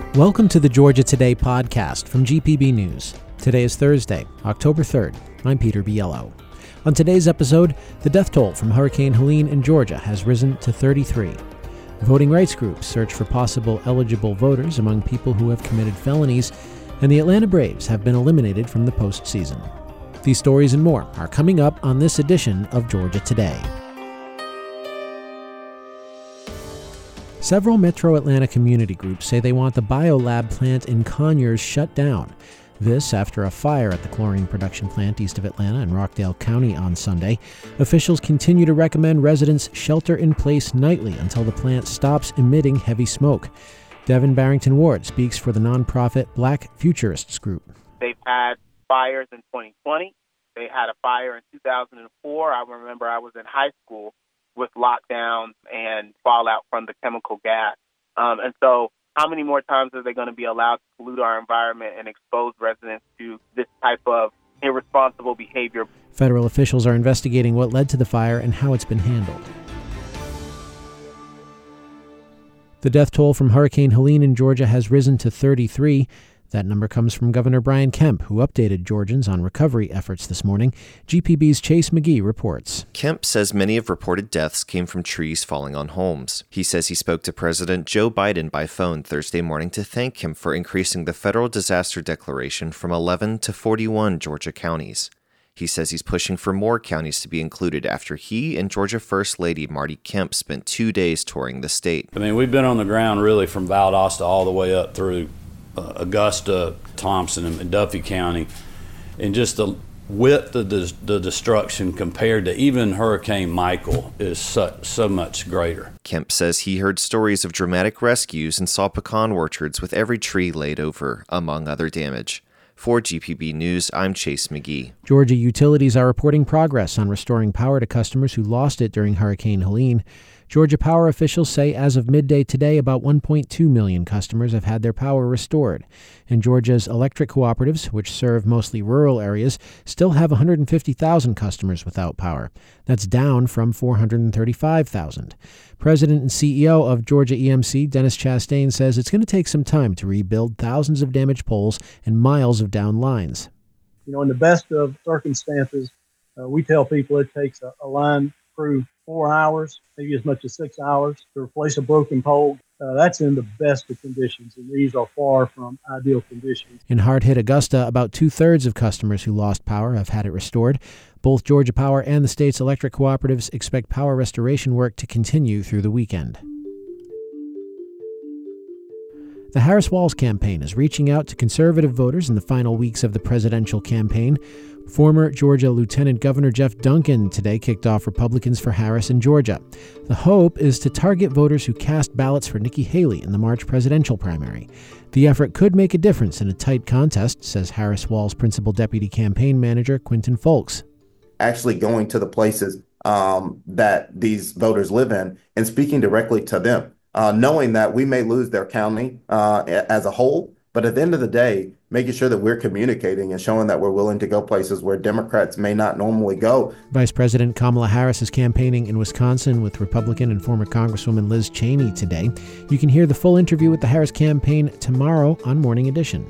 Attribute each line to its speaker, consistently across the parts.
Speaker 1: Welcome to the Georgia Today podcast from GPB News. Today is Thursday, October 3rd. I'm Peter Biello. On today's episode, the death toll from Hurricane Helene in Georgia has risen to 33. Voting rights groups search for possible eligible voters among people who have committed felonies, and the Atlanta Braves have been eliminated from the postseason. These stories and more are coming up on this edition of Georgia Today. Several Metro Atlanta community groups say they want the BioLab plant in Conyers shut down. This after a fire at the chlorine production plant east of Atlanta in Rockdale County on Sunday. Officials continue to recommend residents shelter in place nightly until the plant stops emitting heavy smoke. Devin Barrington Ward speaks for the nonprofit Black Futurists Group.
Speaker 2: They've had fires in 2020. They had a fire in 2004. I remember I was in high school with lockdowns and fallout from the chemical gas. And so how many more times are they going to be allowed to pollute our environment and expose residents to this type of irresponsible behavior?
Speaker 1: Federal officials are investigating what led to the fire and how it's been handled. The death toll from Hurricane Helene in Georgia has risen to 33. That number comes from Governor Brian Kemp, who updated Georgians on recovery efforts this morning. GPB's Chase McGee reports.
Speaker 3: Kemp says many of reported deaths came from trees falling on homes. He says he spoke to President Joe Biden by phone Thursday morning to thank him for increasing the federal disaster declaration from 11 to 41 Georgia counties. He says he's pushing for more counties to be included after he and Georgia First Lady Marty Kemp spent 2 days touring the state.
Speaker 4: We've been on the ground really from Valdosta all the way up through Augusta, Thompson, and Duffy County, and just the width of the destruction compared to even Hurricane Michael is so much greater.
Speaker 3: Kemp says he heard stories of dramatic rescues and saw pecan orchards with every tree laid over, among other damage. For GPB News, I'm Chase McGee.
Speaker 1: Georgia utilities are reporting progress on restoring power to customers who lost it during Hurricane Helene. Georgia Power officials say as of midday today, about 1.2 million customers have had their power restored. And Georgia's electric cooperatives, which serve mostly rural areas, still have 150,000 customers without power. That's down from 435,000. President and CEO of Georgia EMC, Dennis Chastain, says it's going to take some time to rebuild thousands of damaged poles and miles of downed lines.
Speaker 5: In the best of circumstances, we tell people it takes a line crew 4 hours, maybe as much as 6 hours to replace a broken pole. That's in the best of conditions, and these are far from ideal conditions.
Speaker 1: In hard-hit Augusta, about two-thirds of customers who lost power have had it restored. Both Georgia Power and the state's electric cooperatives expect power restoration work to continue through the weekend. The Harris-Walz campaign is reaching out to conservative voters in the final weeks of the presidential campaign. Former Georgia Lieutenant Governor Jeff Duncan today kicked off Republicans for Harris in Georgia. The hope is to target voters who cast ballots for Nikki Haley in the March presidential primary. The effort could make a difference in a tight contest, says Harris-Walz Principal Deputy Campaign Manager Quentin Folks.
Speaker 6: Actually going to the places that these voters live in and speaking directly to them. Knowing that we may lose their county as a whole, but at the end of the day, making sure that we're communicating and showing that we're willing to go places where Democrats may not normally go.
Speaker 1: Vice President Kamala Harris is campaigning in Wisconsin with Republican and former Congresswoman Liz Cheney today. You can hear the full interview with the Harris campaign tomorrow on Morning Edition.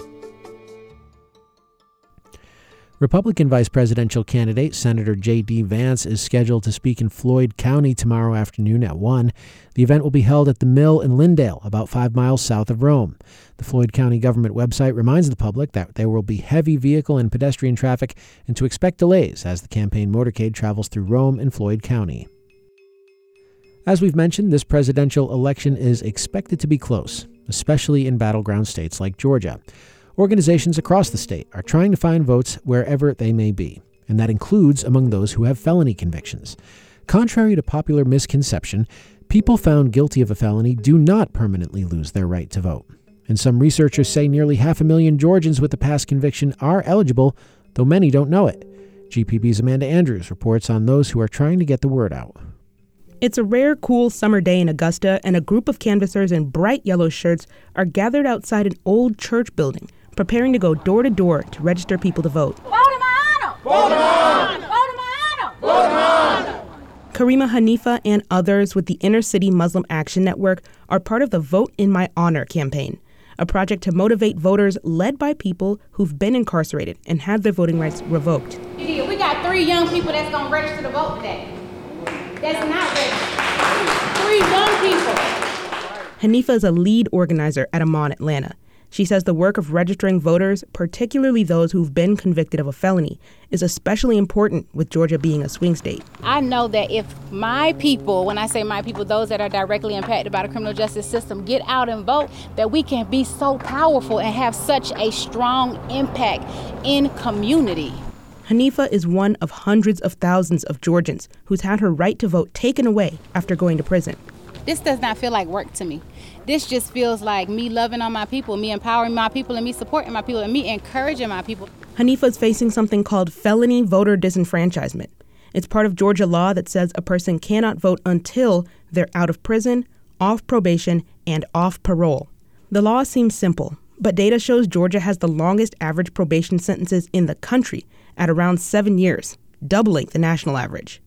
Speaker 1: Republican vice presidential candidate Senator J.D. Vance is scheduled to speak in Floyd County tomorrow afternoon at 1. The event will be held at the Mill in Lindale, about 5 miles south of Rome. The Floyd County government website reminds the public that there will be heavy vehicle and pedestrian traffic and to expect delays as the campaign motorcade travels through Rome and Floyd County. As we've mentioned, this presidential election is expected to be close, especially in battleground states like Georgia. Organizations across the state are trying to find votes wherever they may be, and that includes among those who have felony convictions. Contrary to popular misconception, people found guilty of a felony do not permanently lose their right to vote. And some researchers say nearly 500,000 Georgians with a past conviction are eligible, though many don't know it. GPB's Amanda Andrews reports on those who are trying to get the word out.
Speaker 7: It's a rare, cool summer day in Augusta, and a group of canvassers in bright yellow shirts are gathered outside an old church building, preparing to go door to door to register people to vote.
Speaker 8: Vote in my honor! Vote in my honor! Vote in my honor! Vote in my honor!
Speaker 7: Karima Hanifa and others with the Inner City Muslim Action Network are part of the Vote in My Honor campaign. a project to motivate voters led by people who've been incarcerated and had their voting rights revoked.
Speaker 8: We got 3 young people that's going to register to vote today. That's not registered. 3 young people.
Speaker 7: Hanifa is a lead organizer at Amon Atlanta. She says the work of registering voters, particularly those who've been convicted of a felony, is especially important with Georgia being a swing state.
Speaker 9: I know that if my people, when I say my people, those that are directly impacted by the criminal justice system, get out and vote, that we can be so powerful and have such a strong impact in community.
Speaker 7: Hanifa is one of hundreds of thousands of Georgians who's had her right to vote taken away after going to prison.
Speaker 9: This does not feel like work to me. This just feels like me loving on my people, me empowering my people, and me supporting my people, and me encouraging my people.
Speaker 7: Hanifa is facing something called felony voter disenfranchisement. It's part of Georgia law that says a person cannot vote until they're out of prison, off probation, and off parole. The law seems simple, but data shows Georgia has the longest average probation sentences in the country at around 7 years, doubling the national average.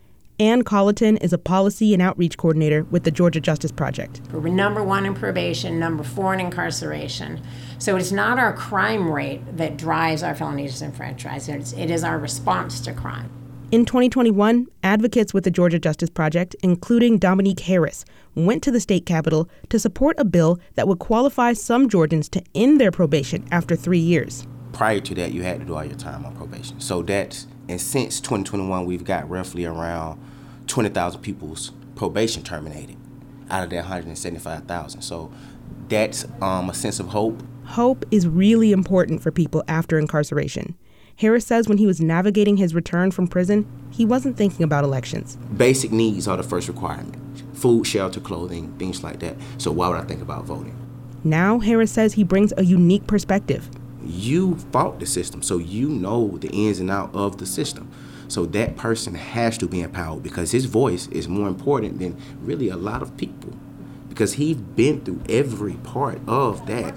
Speaker 7: Ann Colleton is a policy and outreach coordinator with the Georgia Justice Project.
Speaker 10: We're number 1 in probation, number 4 in incarceration. So it's not our crime rate that drives our felony disenfranchisement. It is our response to crime.
Speaker 7: In 2021, advocates with the Georgia Justice Project, including Dominique Harris, went to the state capitol to support a bill that would qualify some Georgians to end their probation after 3 years.
Speaker 11: Prior to that, you had to do all your time on probation. So that's, and since 2021, we've got roughly around 20,000 people's probation terminated out of that 175,000. So that's a sense of hope.
Speaker 7: Hope is really important for people after incarceration. Harris says when he was navigating his return from prison, he wasn't thinking about elections.
Speaker 11: Basic needs are the first requirement. Food, shelter, clothing, things like that. So why would I think about voting?
Speaker 7: Now, Harris says he brings a unique perspective.
Speaker 11: You fought the system, so you know the ins and outs of the system. So that person has to be empowered because his voice is more important than really a lot of people because he's been through every part of that.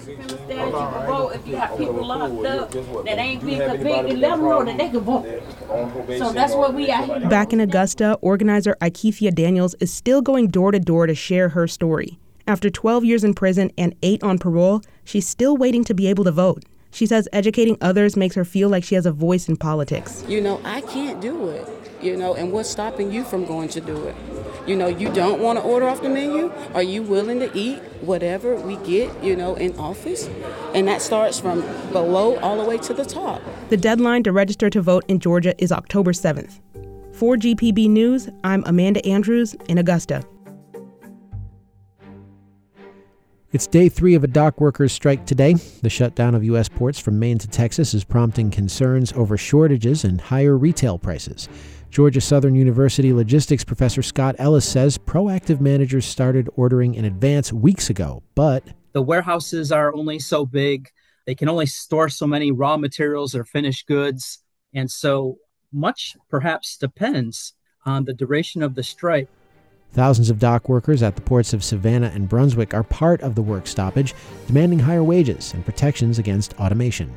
Speaker 12: If you have people locked up that ain't been convicted, let them know that they can vote. So that's what we are here.
Speaker 7: Back in Augusta, organizer Ikethia Daniels is still going door to door to share her story. After 12 years in prison and 8 on parole, she's still waiting to be able to vote. She says educating others makes her feel like she has a voice in politics.
Speaker 13: I can't do it, and what's stopping you from going to do it? You don't want to order off the menu? Are you willing to eat whatever we get, in office? And that starts from below all the way to the top.
Speaker 7: The deadline to register to vote in Georgia is October 7th. For GPB News, I'm Amanda Andrews in Augusta.
Speaker 1: It's day 3 of a dock workers' strike today. The shutdown of U.S. ports from Maine to Texas is prompting concerns over shortages and higher retail prices. Georgia Southern University logistics professor Scott Ellis says proactive managers started ordering in advance weeks ago, but
Speaker 14: the warehouses are only so big. They can only store so many raw materials or finished goods. And so much perhaps depends on the duration of the strike.
Speaker 1: Thousands of dock workers at the ports of Savannah and Brunswick are part of the work stoppage, demanding higher wages and protections against automation.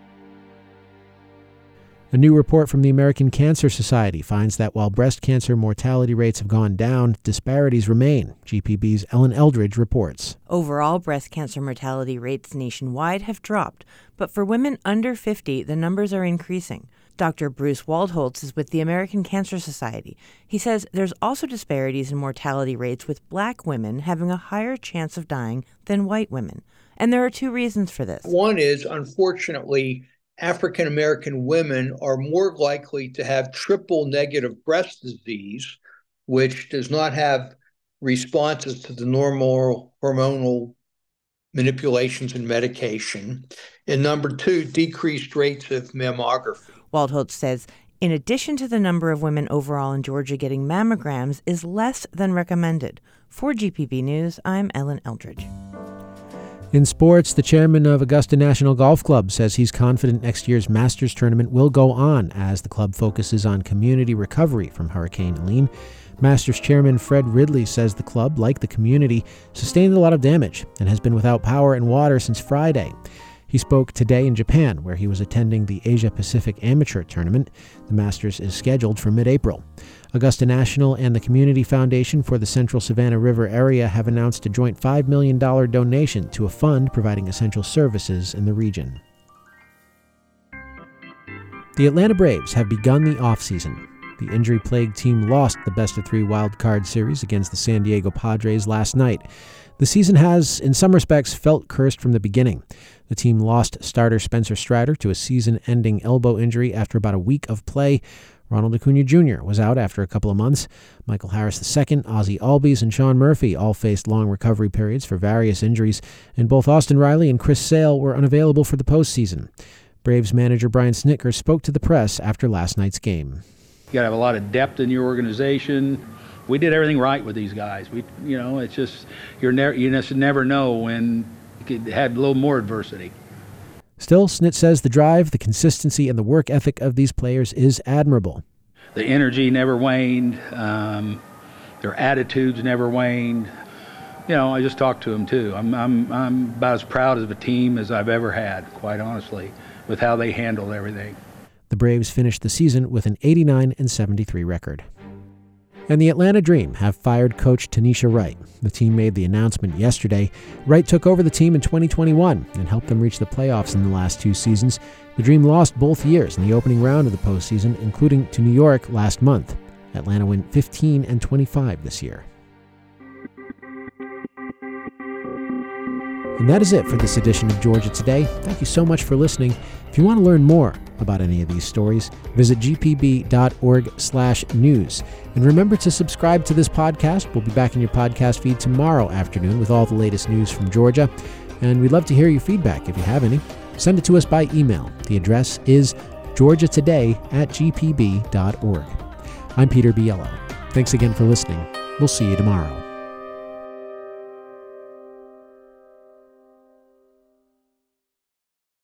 Speaker 1: A new report from the American Cancer Society finds that while breast cancer mortality rates have gone down, disparities remain. GPB's Ellen Eldridge reports.
Speaker 15: Overall, breast cancer mortality rates nationwide have dropped, but for women under 50, the numbers are increasing. Dr. Bruce Waldholtz is with the American Cancer Society. He says there's also disparities in mortality rates with black women having a higher chance of dying than white women. And there are 2 reasons for this.
Speaker 16: One is, unfortunately, African American women are more likely to have triple negative breast disease, which does not have responses to the normal hormonal manipulations and medication. And number 2, decreased rates of mammography.
Speaker 15: Waldholtz says, in addition to the number of women overall in Georgia getting mammograms is less than recommended. For GPB News, I'm Ellen Eldridge.
Speaker 1: In sports, the chairman of Augusta National Golf Club says he's confident next year's Masters tournament will go on as the club focuses on community recovery from Hurricane Helene. Masters chairman Fred Ridley says the club, like the community, sustained a lot of damage and has been without power and water since Friday. He spoke today in Japan, where he was attending the Asia Pacific Amateur Tournament. The Masters is scheduled for mid-April. Augusta National and the Community Foundation for the Central Savannah River area have announced a joint $5 million donation to a fund providing essential services in the region. The Atlanta Braves have begun the offseason. The injury-plagued team lost the best-of-3 wild-card series against the San Diego Padres last night. The season has, in some respects, felt cursed from the beginning. The team lost starter Spencer Strider to a season-ending elbow injury after about a week of play. Ronald Acuna Jr. was out after a couple of months. Michael Harris II, Ozzie Albies, and Sean Murphy all faced long recovery periods for various injuries, and both Austin Riley and Chris Sale were unavailable for the postseason. Braves manager Brian Snitker spoke to the press after last night's game.
Speaker 17: You got to have a lot of depth in your organization. We did everything right with these guys. It's just you just never know when you had a little more adversity.
Speaker 1: Still, Snit says the drive, the consistency, and the work ethic of these players is admirable.
Speaker 17: The energy never waned. Their attitudes never waned. I just talked to them too. I'm about as proud of a team as I've ever had, quite honestly, with how they handled everything.
Speaker 1: The Braves finished the season with an 89-73 record. And the Atlanta Dream have fired coach Tanisha Wright. The team made the announcement yesterday. Wright took over the team in 2021 and helped them reach the playoffs in the last 2 seasons. The Dream lost both years in the opening round of the postseason, including to New York last month. Atlanta went 15-25 this year. And that is it for this edition of Georgia Today. Thank you so much for listening. If you want to learn more about any of these stories, visit gpb.org/news. And remember to subscribe to this podcast. We'll be back in your podcast feed tomorrow afternoon with all the latest news from Georgia. And we'd love to hear your feedback if you have any. Send it to us by email. The address is georgiatoday@gpb.org. I'm Peter Biello. Thanks again for listening. We'll see you tomorrow.